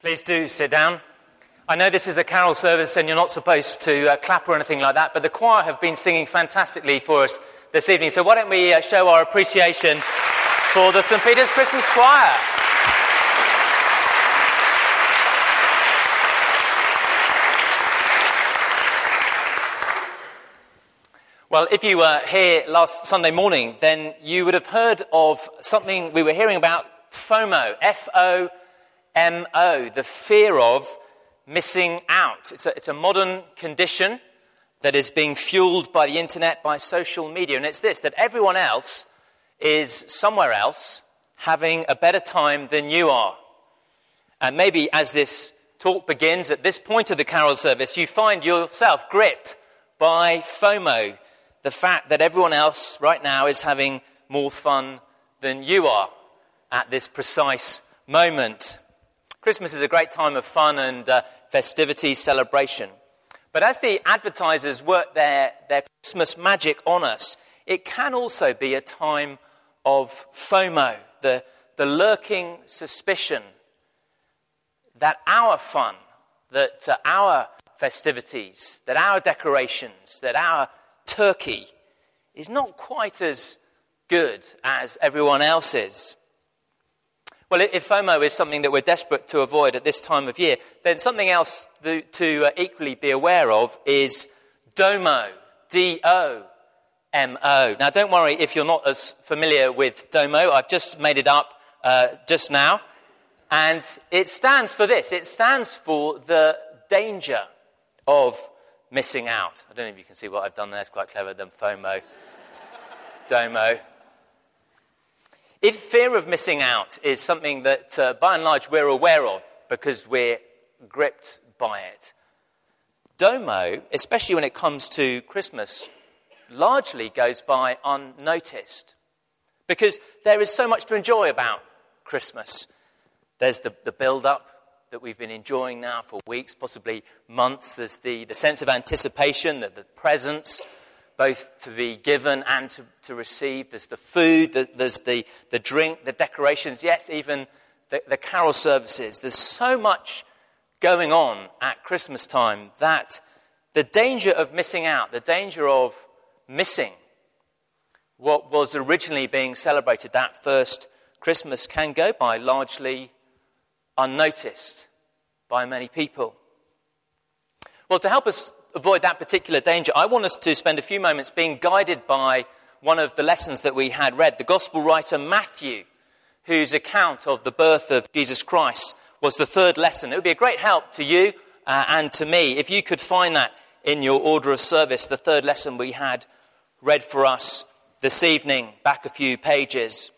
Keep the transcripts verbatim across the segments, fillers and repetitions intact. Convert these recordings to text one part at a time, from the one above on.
Please do sit down. I know this is a carol service and you're not supposed to uh, clap or anything like that, but the choir have been singing fantastically for us this evening. So why don't we uh, show our appreciation for the Saint Peter's Christmas Choir. Well, if you were here last Sunday morning, then you would have heard of something we were hearing about, FOMO, F O M O, the fear of missing out. It's a, it's a modern condition that is being fueled by the internet, by social media, and it's this, that everyone else is somewhere else having a better time than you are. And maybe as this talk begins, at this point of the carol service, you find yourself gripped by FOMO, the fact that everyone else right now is having more fun than you are at this precise moment. Christmas is a great time of fun and uh, festivity, celebration. But as the advertisers work their, their Christmas magic on us, it can also be a time of FOMO, the, the lurking suspicion that our fun, that uh, our festivities, that our decorations, that our turkey is not quite as good as everyone else's. Well, if FOMO is something that we're desperate to avoid at this time of year, then something else to, to uh, equally be aware of is DOMO, D O M O. Now, don't worry if you're not as familiar with DOMO. I've just made it up uh, just now. And it stands for this. It stands for the danger of missing out. I don't know if you can see what I've done there. It's quite clever, then FOMO, DOMO. If fear of missing out is something that, uh, by and large, we're aware of because we're gripped by it, DOMO, especially when it comes to Christmas, largely goes by unnoticed because there is so much to enjoy about Christmas. There's the, the build-up that we've been enjoying now for weeks, possibly months. There's the, the sense of anticipation, the, the presents, both to be given and to, to receive. There's the food, the, there's the, the drink, the decorations, yes, even the, the carol services. There's so much going on at Christmas time that the danger of missing out, the danger of missing what was originally being celebrated that first Christmas can go by largely unnoticed by many people. Well, to help us avoid that particular danger, I want us to spend a few moments being guided by one of the lessons that we had read, the gospel writer Matthew, whose account of the birth of Jesus Christ was the third lesson. It would be a great help to you uh, and to me if you could find that in your order of service, the third lesson we had read for us this evening, back a few pages.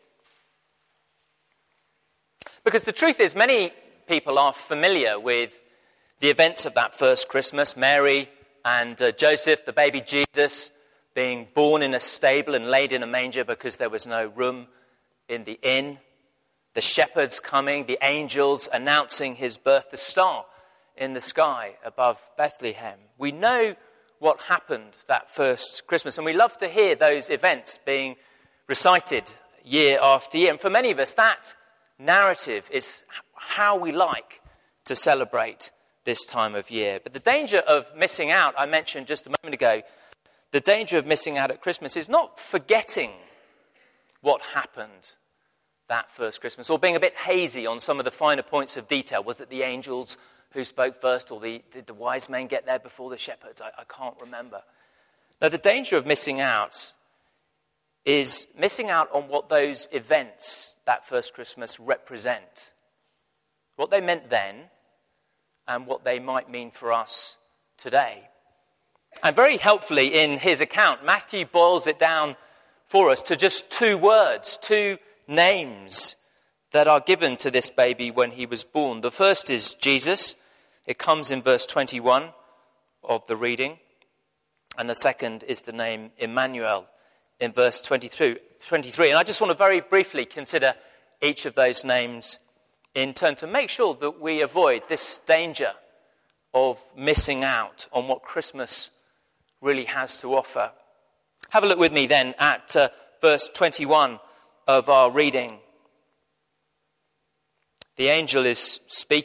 Because the truth is, many people are familiar with the events of that first Christmas. Mary and uh, Joseph, the baby Jesus, being born in a stable and laid in a manger because there was no room in the inn. The shepherds coming, the angels announcing his birth, the star in the sky above Bethlehem. We know what happened that first Christmas, and we love to hear those events being recited year after year. And for many of us, that narrative is how we like to celebrate this time of year. But the danger of missing out, I mentioned just a moment ago, the danger of missing out at Christmas is not forgetting what happened that first Christmas or being a bit hazy on some of the finer points of detail. Was it the angels who spoke first, or the, did the wise men get there before the shepherds? I, I can't remember. Now, the danger of missing out is missing out on what those events that first Christmas represent. What they meant then and what they might mean for us today. And very helpfully in his account, Matthew boils it down for us to just two words, two names that are given to this baby when he was born. The first is Jesus. It comes in verse twenty-one of the reading. And the second is the name Emmanuel in verse twenty-three. And I just want to very briefly consider each of those names in turn to make sure that we avoid this danger of missing out on what Christmas really has to offer. Have a look with me then at uh, verse twenty-one of our reading. The angel is speaking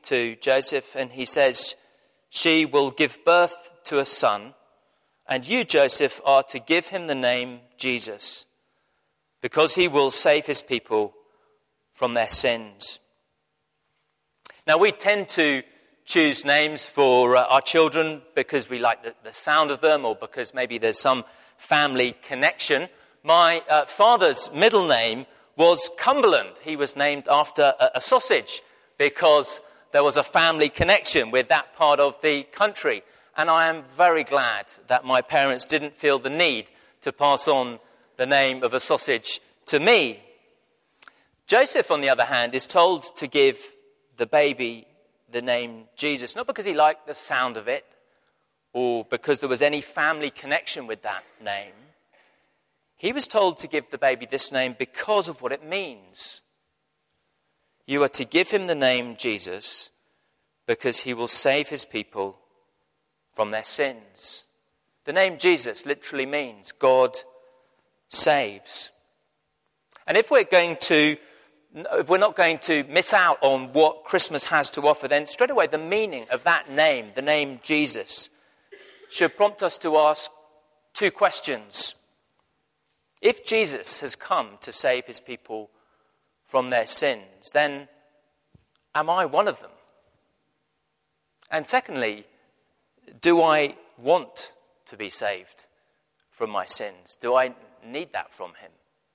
to Joseph, and he says, "She will give birth to a son, and you, Joseph, are to give him the name Jesus, because he will save his people from their sins." Now, we tend to choose names for uh, our children because we like the, the sound of them, or because maybe there's some family connection. My uh, father's middle name was Cumberland. He was named after a, a sausage because there was a family connection with that part of the country. And I am very glad that my parents didn't feel the need to pass on the name of a sausage to me. Joseph, on the other hand, is told to give the baby the name Jesus, not because he liked the sound of it or because there was any family connection with that name. He was told to give the baby this name because of what it means. You are to give him the name Jesus because he will save his people from their sins. The name Jesus literally means God saves. And if we're going to, if we're not going to miss out on what Christmas has to offer, then straight away the meaning of that name, the name Jesus, should prompt us to ask two questions. If Jesus has come to save his people from their sins, then am I one of them? And secondly, do I want to be saved from my sins? Do I need that from him?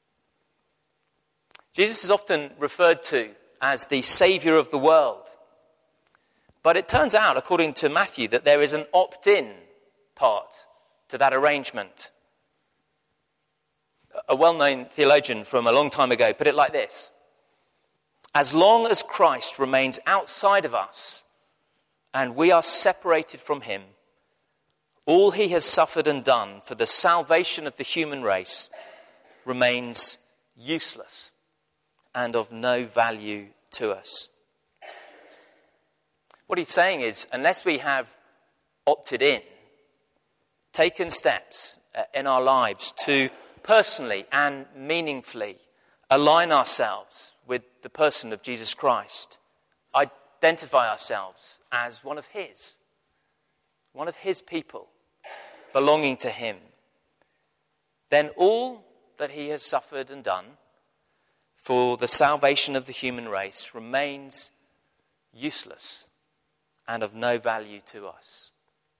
Jesus is often referred to as the Saviour of the world. But it turns out, according to Matthew, that there is an opt-in part to that arrangement. A well-known theologian from a long time ago put it like this: as long as Christ remains outside of us and we are separated from him, all he has suffered and done for the salvation of the human race remains useless and of no value to us. What he's saying is, unless we have opted in, taken steps in our lives to personally and meaningfully align ourselves with the person of Jesus Christ, identify ourselves as one of his, one of his people, belonging to him, then all that he has suffered and done for the salvation of the human race remains useless and of no value to us.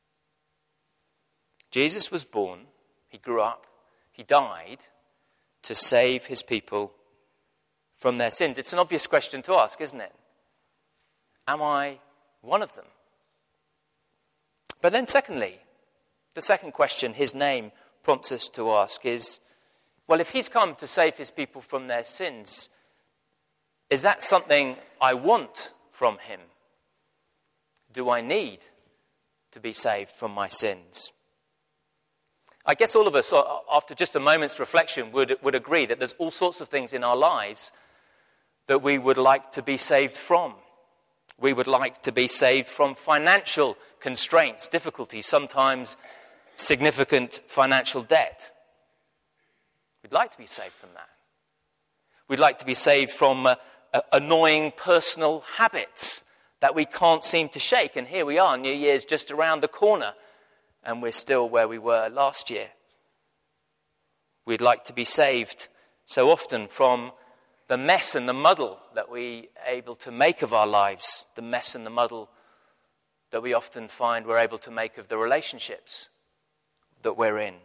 Jesus was born, he grew up, he died to save his people from their sins. It's an obvious question to ask, isn't it? Am I one of them? But then secondly, the second question his name prompts us to ask is, well, if he's come to save his people from their sins, is that something I want from him? Do I need to be saved from my sins? I guess all of us, after just a moment's reflection, would, would agree that there's all sorts of things in our lives that we would like to be saved from. We would like to be saved from financial constraints, difficulties, sometimes significant financial debt. We'd like to be saved from that. We'd like to be saved from uh, uh, annoying personal habits that we can't seem to shake. And here we are, New Year's just around the corner, and we're still where we were last year. We'd like to be saved so often from the mess and the muddle that we are able to make of our lives, the mess and the muddle that we often find we're able to make of the relationships that we're in.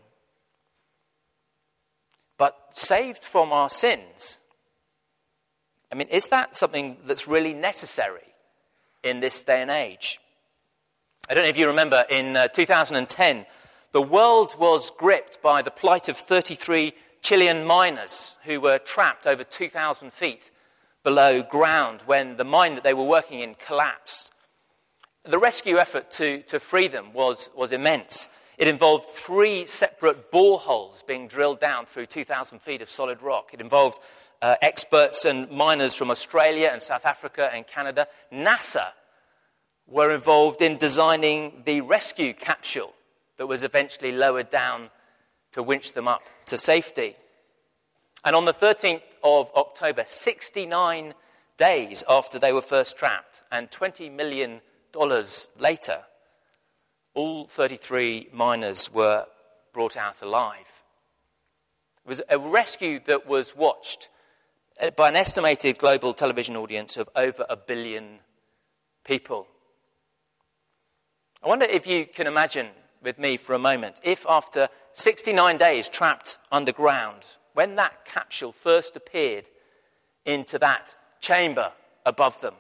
But saved from our sins, I mean, is that something that's really necessary in this day and age? I don't know if you remember, in uh, two thousand ten, the world was gripped by the plight of thirty-three Chilean miners who were trapped over two thousand feet below ground when the mine that they were working in collapsed. The rescue effort to, to free them was, was immense. It involved three separate boreholes being drilled down through two thousand feet of solid rock. It involved uh, experts and miners from Australia and South Africa and Canada. NASA were involved in designing the rescue capsule that was eventually lowered down to winch them up to safety. And on the thirteenth of October, sixty-nine days after they were first trapped, and twenty million dollars later, all thirty-three miners were brought out alive. It was a rescue that was watched by an estimated global television audience of over a billion people. I wonder if you can imagine with me for a moment, if after sixty-nine days trapped underground, when that capsule first appeared into that chamber above them,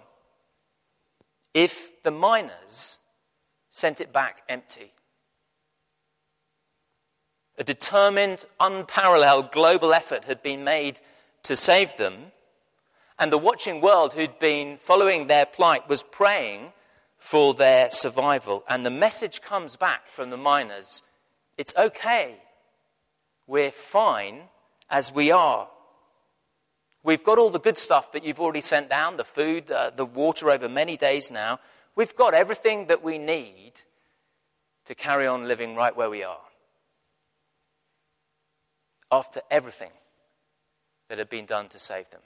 if the miners sent it back empty. A determined, unparalleled global effort had been made to save them, and the watching world who'd been following their plight was praying for their survival. And the message comes back from the miners, it's okay, we're fine as we are. We've got all the good stuff that you've already sent down, the food, uh, the water over many days now. We've got everything that we need to carry on living right where we are. After everything that had been done to save them.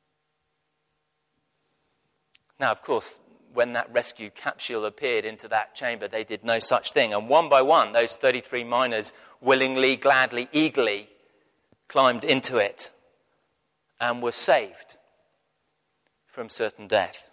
Now, of course, when that rescue capsule appeared into that chamber, they did no such thing. And one by one, those thirty-three miners willingly, gladly, eagerly climbed into it and were saved from certain death.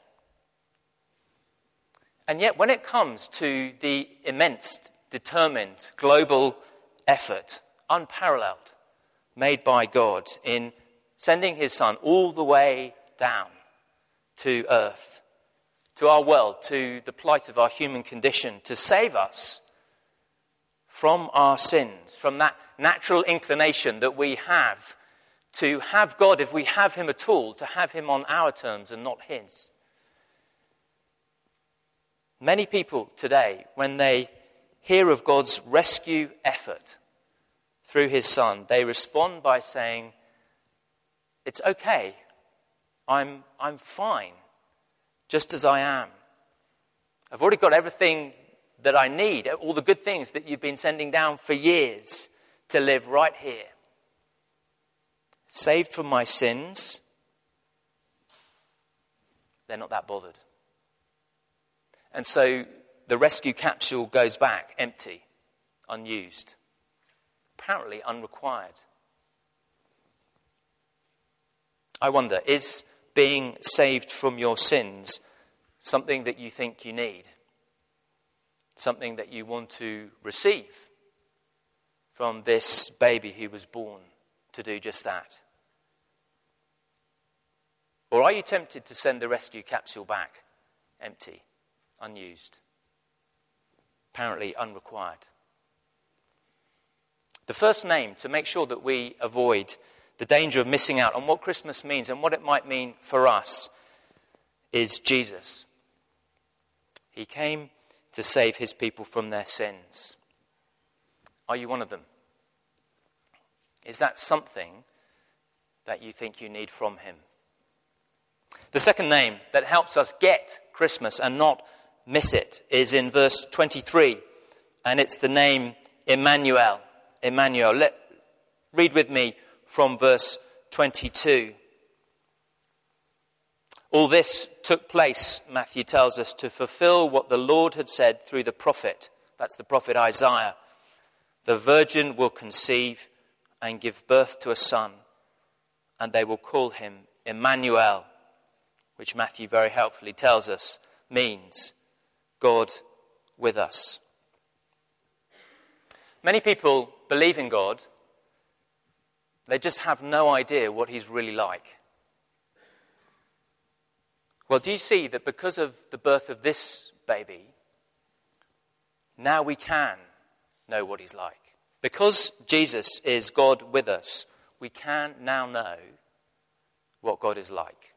And yet, when it comes to the immense, determined, global effort, unparalleled, made by God in sending his Son all the way down to earth, to our world, to the plight of our human condition, to save us from our sins, from that natural inclination that we have to have God, if we have him at all, to have him on our terms and not his. Many people today, when they hear of God's rescue effort through his Son, they respond by saying, it's okay, I'm, I'm fine, just as I am. I've already got everything that I need, all the good things that you've been sending down for years to live right here. Saved from my sins, they're not that bothered. And so the rescue capsule goes back empty, unused, apparently unrequired. I wonder, is being saved from your sins something that you think you need? Something that you want to receive from this baby who was born to do just that? Or are you tempted to send the rescue capsule back empty, unused, apparently unrequired? The first name to make sure that we avoid the danger of missing out on what Christmas means and what it might mean for us is Jesus. He came to save his people from their sins. Are you one of them? Is that something that you think you need from him? The second name that helps us get Christmas and not miss it is in verse twenty-three, and it's the name Emmanuel. Emmanuel. Let, read with me from verse twenty-two. All this took place, Matthew tells us, to fulfill what the Lord had said through the prophet. That's the prophet Isaiah. The virgin will conceive and give birth to a son, and they will call him Emmanuel, which Matthew very helpfully tells us means God with us. Many people believe in God. They just have no idea what he's really like. Well, do you see that because of the birth of this baby, now we can know what he's like? Because Jesus is God with us, we can now know what God is like.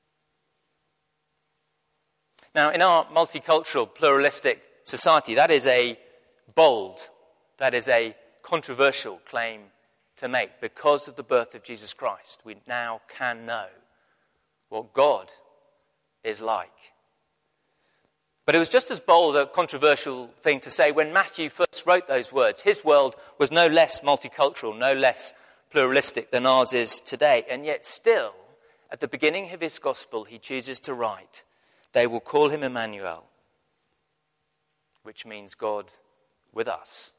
Now, in our multicultural, pluralistic society, that is a bold, that is a controversial claim to make. Because of the birth of Jesus Christ, we now can know what God is like. But it was just as bold a controversial thing to say when Matthew first wrote those words. His world was no less multicultural, no less pluralistic than ours is today. And yet still, at the beginning of his gospel, he chooses to write, "They will call him Emmanuel," which means God with us.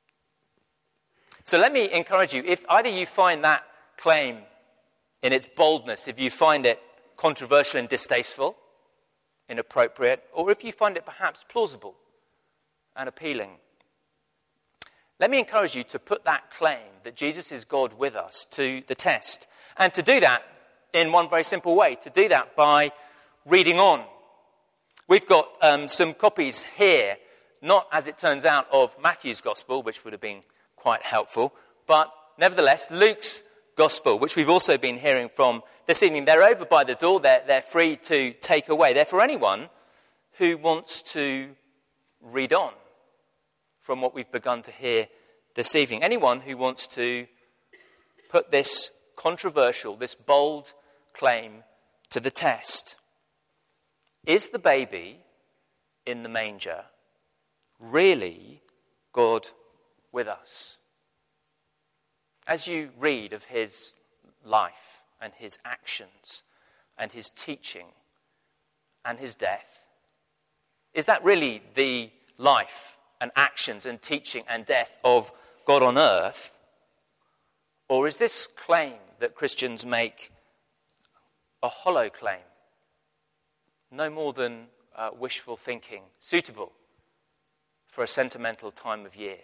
So let me encourage you, if either you find that claim in its boldness, if you find it controversial and distasteful, inappropriate, or if you find it perhaps plausible and appealing, let me encourage you to put that claim that Jesus is God with us to the test. And to do that in one very simple way, to do that by reading on. We've got um, some copies here, not as it turns out of Matthew's Gospel, which would have been quite helpful, but nevertheless Luke's Gospel, which we've also been hearing from this evening. They're over by the door. They're, they're free to take away. They're for anyone who wants to read on from what we've begun to hear this evening. Anyone who wants to put this controversial, this bold claim to the test. Is the baby in the manger really God with us? As you read of his life and his actions and his teaching and his death, is that really the life and actions and teaching and death of God on earth? Or is this claim that Christians make a hollow claim, no more than uh, wishful thinking, suitable for a sentimental time of year?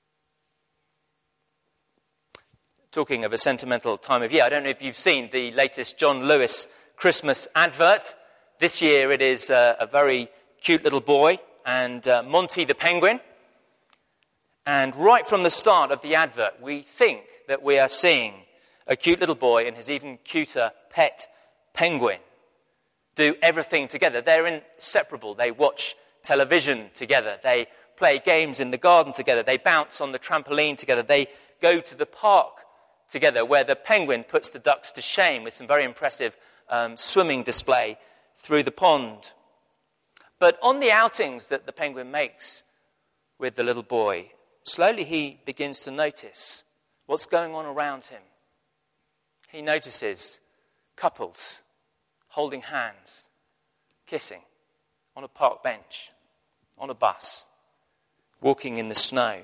Talking of a sentimental time of year, I don't know if you've seen the latest John Lewis Christmas advert. This year it is uh, a very cute little boy and uh, Monty the Penguin. And right from the start of the advert, we think that we are seeing a cute little boy and his even cuter pet penguin do everything together. They're inseparable. They watch television together. They play games in the garden together. They bounce on the trampoline together. They go to the park together, where the penguin puts the ducks to shame with some very impressive um, swimming display through the pond. But on the outings that the penguin makes with the little boy, slowly he begins to notice what's going on around him. He notices couples holding hands, kissing, on a park bench, on a bus, walking in the snow.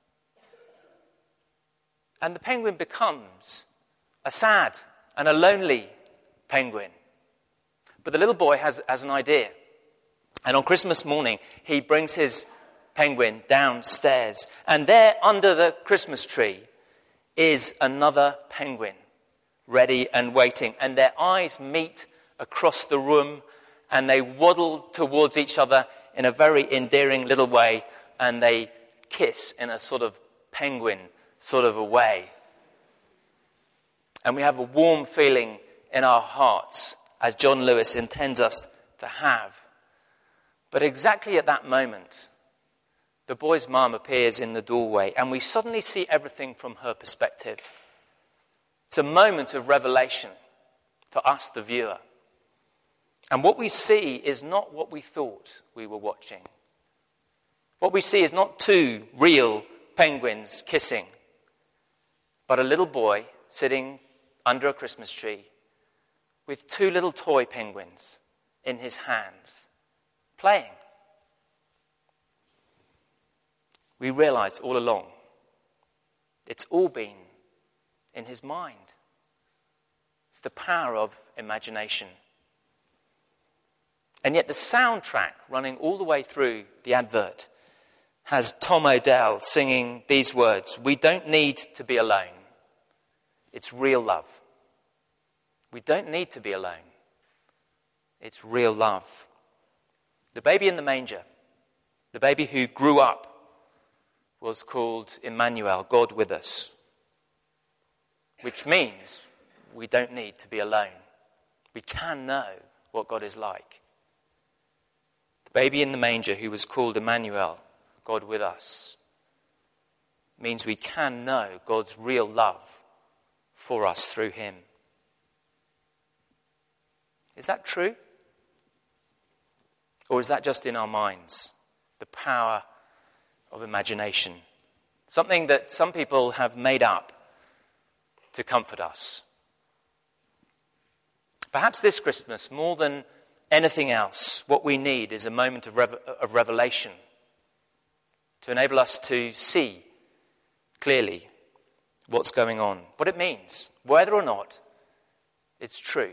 And the penguin becomes a sad and a lonely penguin. But the little boy has, has an idea. And on Christmas morning, he brings his penguin downstairs. And there, under the Christmas tree, is another penguin, ready and waiting. And their eyes meet across the room, and they waddle towards each other in a very endearing little way, and they kiss in a sort of penguin sort of a way. And we have a warm feeling in our hearts, as John Lewis intends us to have. But exactly at that moment, the boy's mum appears in the doorway, and we suddenly see everything from her perspective. It's a moment of revelation for us, the viewer. And what we see is not what we thought we were watching. What we see is not two real penguins kissing, but a little boy sitting under a Christmas tree with two little toy penguins in his hands, playing. We realize all along, it's all been in his mind. It's the power of imagination. And yet the soundtrack running all the way through the advert has Tom Odell singing these words: "We don't need to be alone. It's real love." We don't need to be alone. It's real love. The baby in the manger, the baby who grew up, was called Emmanuel, God with us, which means we don't need to be alone. We can know what God is like. The baby in the manger who was called Emmanuel, God with us, means we can know God's real love for us through him. Is that true? Or is that just in our minds? The power of imagination. Something that some people have made up to comfort us. Perhaps this Christmas, more than anything else, what we need is a moment of, rev- of revelation to enable us to see clearly what's going on, what it means, whether or not it's true.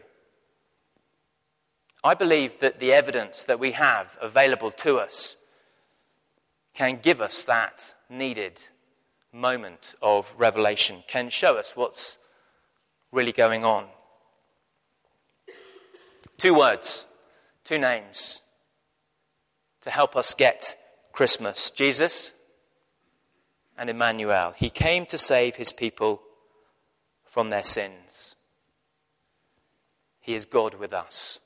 I believe that the evidence that we have available to us can give us that needed moment of revelation, can show us what's really going on. Two words, two names to help us get Christmas: Jesus and Emmanuel. He came to save his people from their sins. He is God with us.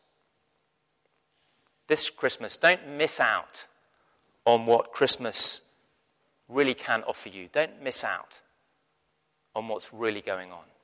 This Christmas, don't miss out on what Christmas really can offer you. Don't miss out on what's really going on.